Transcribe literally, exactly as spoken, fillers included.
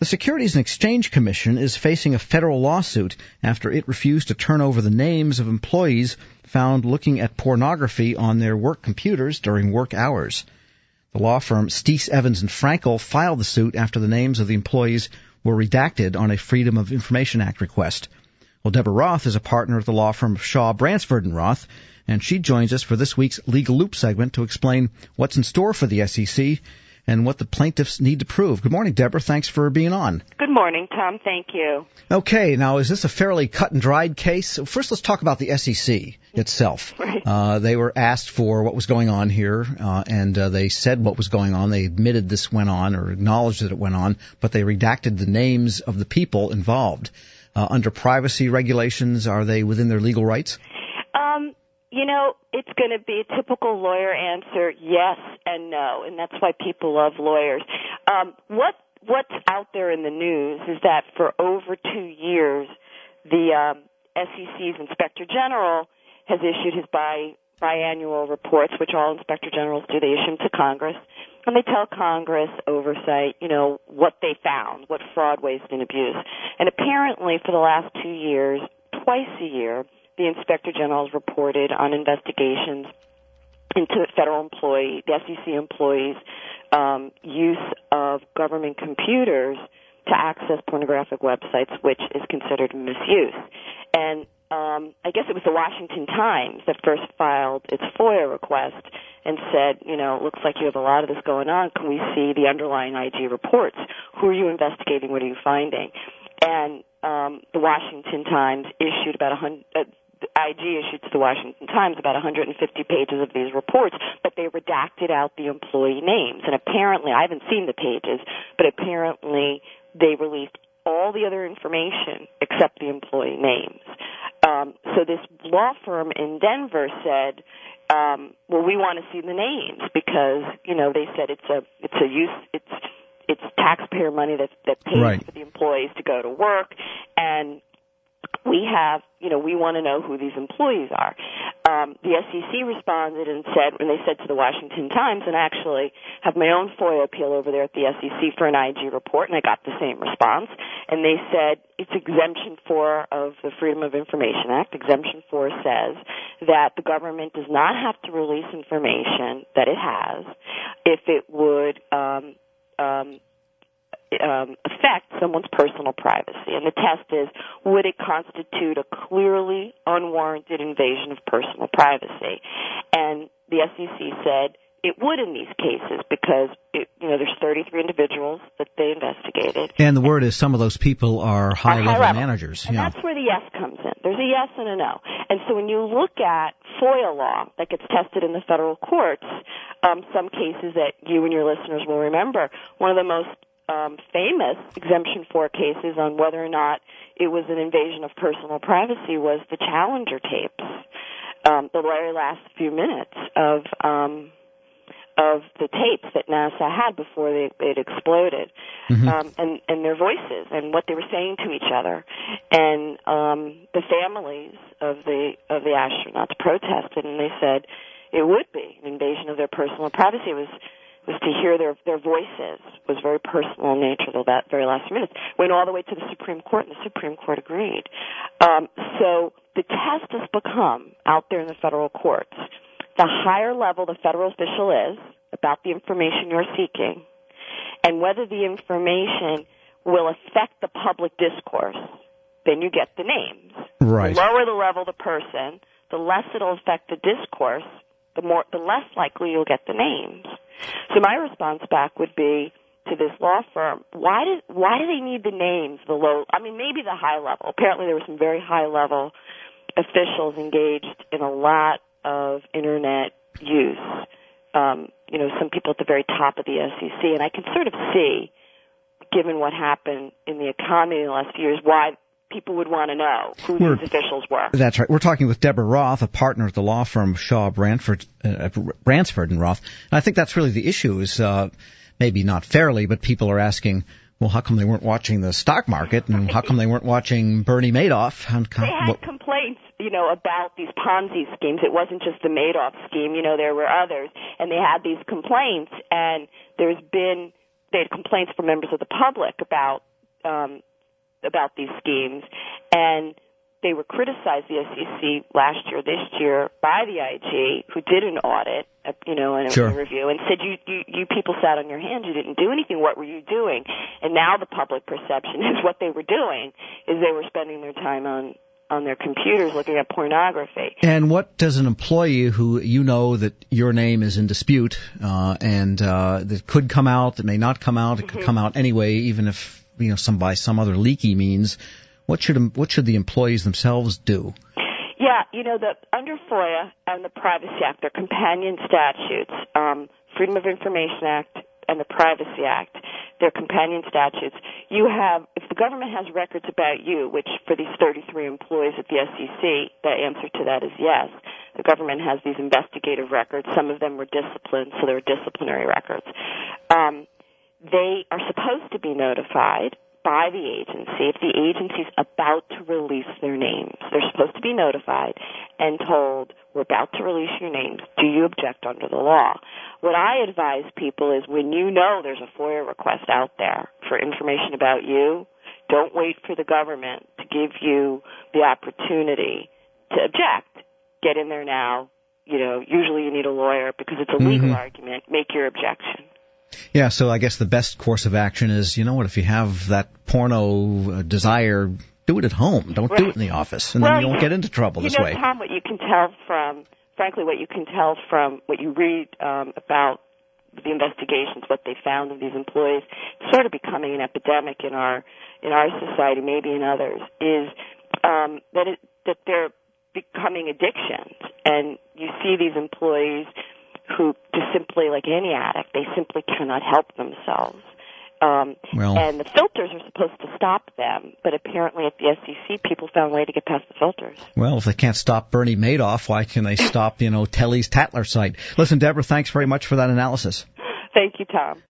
The Securities and Exchange Commission is facing a federal lawsuit after it refused to turn over the names of employees found looking at pornography on their work computers during work hours. The law firm Steese, Evans and Frankel filed the suit after the names of the employees were redacted on a Freedom of Information Act request. Well, Deborah Roth is a partner at the law firm Shaw, Bransford and Roth, and she joins us for this week's Legal Loop segment to explain what's in store for the S E C and what the plaintiffs need to prove. Good morning, Deborah. Thanks for being on. Good morning, Tom. Thank you. Okay, now is this a fairly cut-and-dried case? First, let's talk about the S E C itself. Right. Uh, they were asked for what was going on here, uh, and uh, they said what was going on. They admitted this went on or acknowledged that it went on, but they redacted the names of the people involved. Uh, under privacy regulations, are they within their legal rights? Um, you know, it's going to be a typical lawyer answer, yes and no, and that's why people love lawyers. Um, what what's out there in the news is that for over two years, the um, S E C's Inspector General has issued his bi biannual reports, which all Inspector Generals do. They issue them to Congress, and they tell Congress oversight, you know, what they found, what fraud, waste, and abuse. And apparently, for the last two years, twice a year, the Inspector General has reported on investigations into federal employee, the S E C employees' um, use of government computers to access pornographic websites, which is considered misuse. And um, I guess it was the Washington Times that first filed its FOIA request and said, you know, it looks like you have a lot of this going on. Can we see the underlying I G reports? Who are you investigating? What are you finding? And um, the Washington Times issued about a hundred. Uh, I G issued to the Washington Times about one hundred fifty pages of these reports, but they redacted out the employee names. And apparently, I haven't seen the pages, but apparently they released all the other information except the employee names. Um, so this law firm in Denver said, um, well, we want to see the names because, you know, they said it's a it's a use it's it's taxpayer money that that pays right. for the employees to go to work, and we have, you know, we want to know who these employees are. Um, the S E C responded and said, when they said to the Washington Times, and I actually have my own FOIA appeal over there at the S E C for an I G report, and I got the same response, and they said it's Exemption four of the Freedom of Information Act. Exemption four says that the government does not have to release information that it has if it would um, um, Um, affect someone's personal privacy. And the test is, would it constitute a clearly unwarranted invasion of personal privacy? And the S E C said it would in these cases because, it, you know, there's thirty-three individuals that they investigated. And the word is some of those people are high-level high managers. And yeah. that's where the yes comes in. There's a yes and a no. And so when you look at FOIA law that gets tested in the federal courts, um, some cases that you and your listeners will remember, one of the most Um, famous Exemption four cases on whether or not it was an invasion of personal privacy was the Challenger tapes, um, the very last few minutes of um, of the tapes that NASA had before they, it exploded, mm-hmm. um, and, and their voices and what they were saying to each other, and um, the families of the of the astronauts protested, and they said it would be an invasion of their personal privacy. It was was to hear their their voices, was very personal in nature till that very last minute. Went all the way to the Supreme Court, and the Supreme Court agreed. Um, so the test has become, out there in the federal courts, the higher level the federal official is about the information you're seeking, and whether the information will affect the public discourse, then you get the names. Right. The lower the level the person, the less it'll affect the discourse, the more, the less likely you'll get the names. So my response back would be to this law firm, why do, why do they need the names, the low, I mean, maybe the high level. Apparently there were some very high level officials engaged in a lot of Internet use. Um, you know, some people at the very top of the S E C, and I can sort of see, given what happened in the economy in the last few years, why people would want to know who we're, these officials were. That's right. We're talking with Deborah Roth, a partner at the law firm Shaw, Bransford, uh, Bransford and Roth. And I think that's really the issue is uh, maybe not fairly, but people are asking, well, how come they weren't watching the stock market, and how come they weren't watching Bernie Madoff? How, they had what, complaints, you know, about these Ponzi schemes. It wasn't just the Madoff scheme. You know, there were others, and they had these complaints, and there's been they had complaints from members of the public about um, about these schemes, and they were criticized, the S E C, last year, this year, by the I G, who did an audit, uh, you know, and sure. a review, and said, you, you, you people sat on your hands, you didn't do anything, what were you doing? And now the public perception is what they were doing is they were spending their time on, on their computers looking at pornography. And what does an employee who you know that your name is in dispute, uh, and uh, that could come out, that may not come out, it could mm-hmm. come out anyway, even if, you know, some by some other leaky means, What should what should the employees themselves do? Yeah, you know, the under FOIA and the Privacy Act, they're companion statutes. Um, Freedom of Information Act and the Privacy Act, they're companion statutes. You have, if the government has records about you, which for these thirty-three employees at the S E C, the answer to that is yes. The government has these investigative records. Some of them were disciplined, so they're disciplinary records. Um, they are supposed to be notified by the agency if the agency's about to release their names. They're supposed to be notified and told, we're about to release your names. Do you object under the law? What I advise people is when you know there's a FOIA request out there for information about you, don't wait for the government to give you the opportunity to object. Get in there now. You know, usually you need a lawyer because it's a legal mm-hmm. argument. Make your objection. Yeah, so I guess the best course of action is, you know what, if you have that porno uh, desire, do it at home. Don't right. do it in the office, and well, then you won't get into trouble you this know, way. Tom, what you can tell from, frankly, what you can tell from what you read um, about the investigations, what they found in these employees, it's sort of becoming an epidemic in our in our society, maybe in others, is um, that it, that they're becoming addictions, and you see these employees who just simply, like any addict, they simply cannot help themselves. Um, well, and the filters are supposed to stop them, but apparently at the S E C, people found a way to get past the filters. Well, if they can't stop Bernie Madoff, why can they stop, you know, Telly's Tatler site? Listen, Deborah, thanks very much for that analysis. Thank you, Tom.